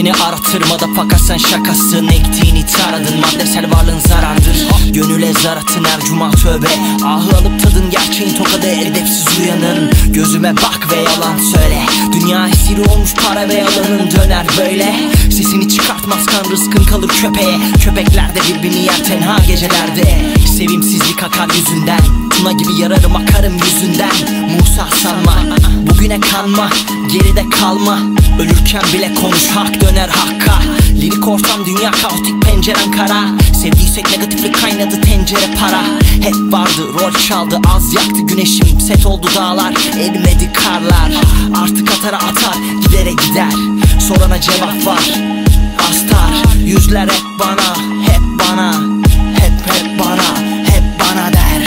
Seni aratırmada fakat sen şakasın. Ektiğini taradın, maddesel varlığın zarardır. Gönüle zar atın her cuma tövbe. Ahı alıp tadın gerçeğin tokadı, edepsiz uyanın. Gözüme bak ve yalan söyle. Dünya esiri olmuş para ve yalanın döner böyle. Sesini çıkartmaz kan, rızkın kalır köpeğe. Köpekler de birbirini yer tenha gecelerde. Sevimsizlik akar yüzünden, tuna gibi yararım akarım yüzünden. Musa sanma, bugüne kanma, geride kalma. Ölürken bile konuş, hak döner hakka. Lirik ortam dünya kaotik, penceren kara. Sevdiysek negatiflik kaynadı tencere para. Hep vardı rol çaldı, az yaktı güneşim. Set oldu dağlar, erimedi karlar. Artık atara atar, gidere gider. Sorana cevap var, astar. Yüzler hep bana, hep bana. Hep bana, hep bana der.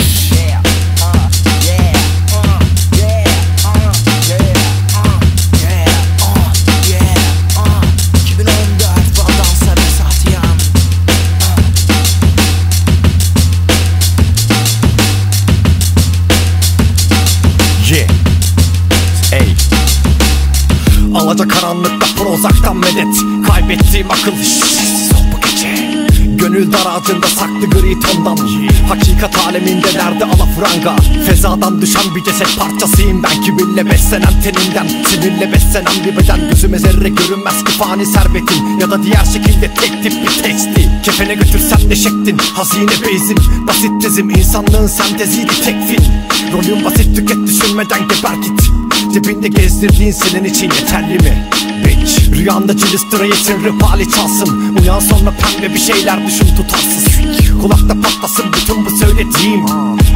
Alacakaranlıkta Prozac'tan medet. Kaybettiğim akıl, sessiz ol bu gece. Gönül daracında saklı gri tondan. Hakikat aleminde nerede alafranga? Fezadan düşen bir ceset parçasıyım ben. Kibirle beslenen teninden, sinirle beslenen bir beden. Gözüme zerre görünmez ki fani servetin, ya da diğer şekilde tek tip bir teksti. Kefene götürsem de şeklin, hazine bezim. Basit tezim, insanlığın senteziydi tek film. Rolün basit, tüket düşünmeden geber git. Cebinde gezdirdiğin senin için yeterli mi? Bitch. Rüyanda Cilistra'yı sırrı pali çalsın. Uyan sonra pembe bir şeyler düşün tutarsız. Kulakta patlasın bütün bu söylediğim.